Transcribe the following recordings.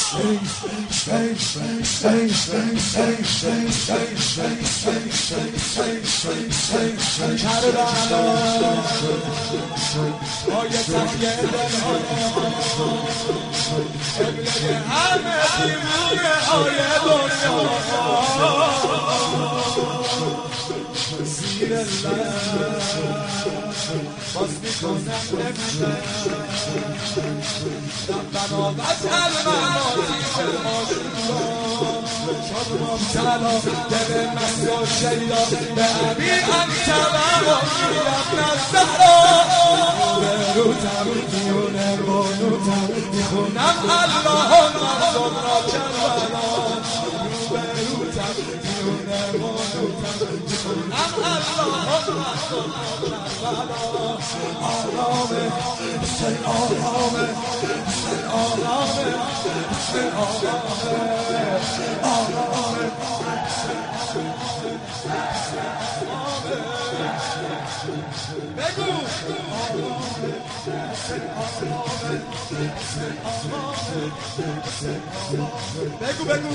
باز میکنم نمیدن بنابت المناتی مبتلا دل مست و شیدا به ابی انت وقیلت نزدرا روبروتم میونه بانوتم میخونم اللهم صبرا کربلا روبروتم میونه بانوتم میخونم اللهم صبرا کربلا آرامه حسین آرامه حسین آرامه حسین آرامه بگو بگو بگو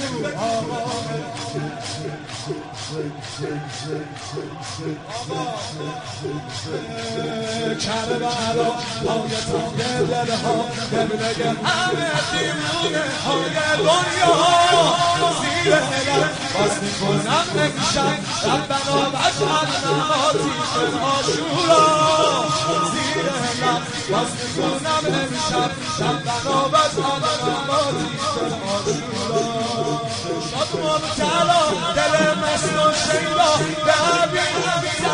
کربلا های تنگ دلها قبله همه دیوونه های دنیا زیر هلال باز میکنم نمیشم ربنا وجعل نماتیش آشورا زیر هلال باز میکنم نمیشم ربنا وجعل نماتیش آشورا شاد مبتلا دل مست و شیدا به ابی انت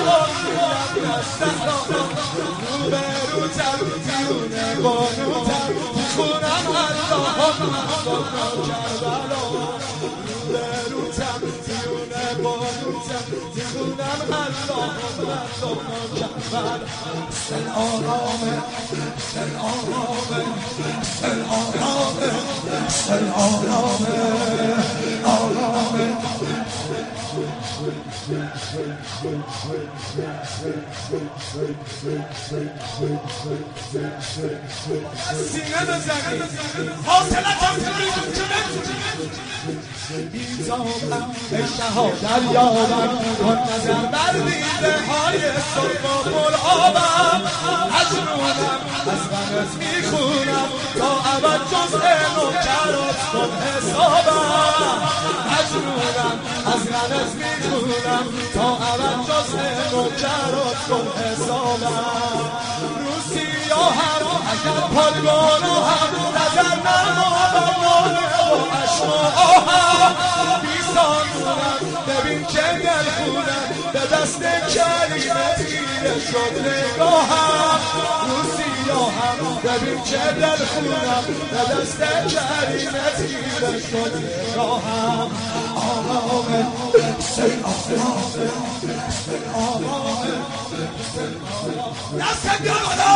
روبروتم دیونه بانوتم میخونم اللهم صبرا کربلا روبروتم دیونه بانوتم میخونم اللهم صبرا کربلا حسین آرامه حسین آرامه حسین آرامه حسین آرامه آرامه سینه بزنی حاصلتم بیزابم اشتها دریابم کن نظر بر دیده های صبح و قلعابم مجنونم از غمت میخونم تا ابد جزء نوکرات کن حسابم مجنونم از غمت میخونم تا ابد جزء نوکرات کن حسابم روسی یا هم اگر پالگانوهم نظر نمابم مانه و عشق و آهم بیسانونم ببین که دل خونم به دست کریمت گیره شد نگاهم روسی یا هم ببین که دل خونم به دست کریمت گیره شد نگاهم آرامه حسین آرامه حسین آرامه دست بیار بالا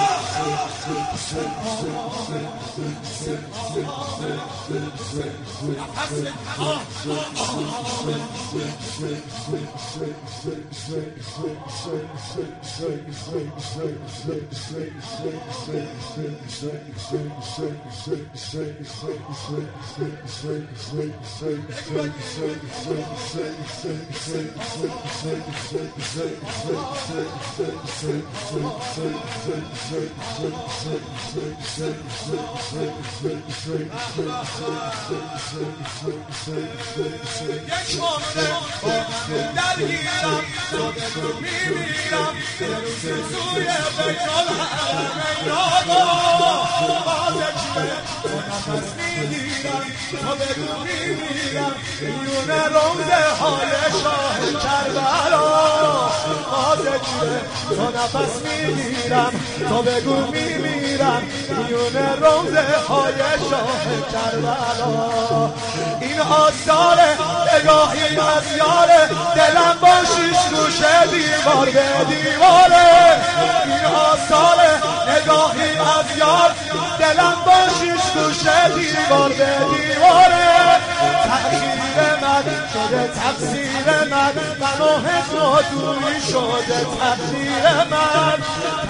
یک مانده درگیرم تو بگو میمیرم یه روزی سوی بیت الحرمین آقا بازکیه تو نفس میگیرم تو بگو میمیرم میونه روزه های شاه کربلا بازکیه تو نفس میگیرم تو بگو میمیرم میونه روزه های شاه کربلا این آثار نگاهی از یاره دلم با شیش گوشه دیوار به دیواره این آثار نگاهی از یار دلم با شیش گوشه دیوار به دیواره تأخیر من شد شده تقصیر من و هجر دوری شده تقدیر من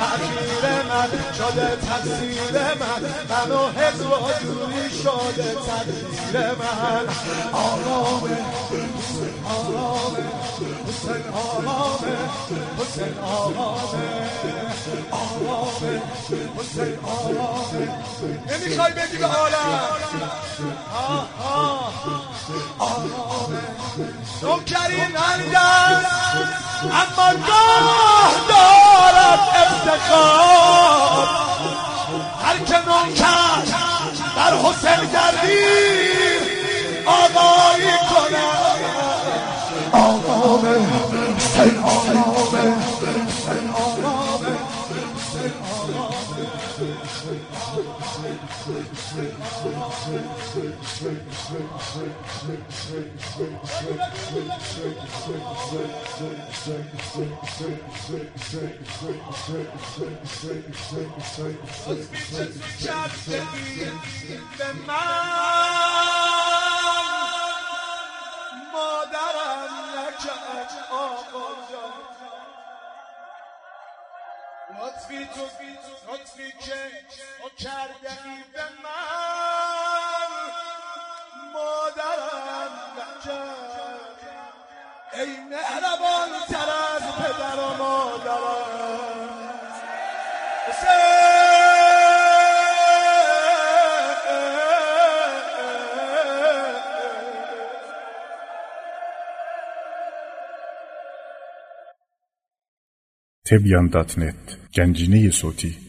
شده تقصیر من و هجر دوری شده تقدیر من آرامه حسین آرامه حسین آرامه حسین آرامه نمیخوای بدی به عالم آرامه نوکرین اندر اما گاه دارد افتخار هر که نوکر در حسین گردید آقایی کند آرامه حسین آرامه حسین آرامه حسین به مادرم نکرد آقا جان لطفی که تو کردی به من مادرم نکرد ای مهربان تر از پدر و مادرم Tebyan.net Gencine صوتی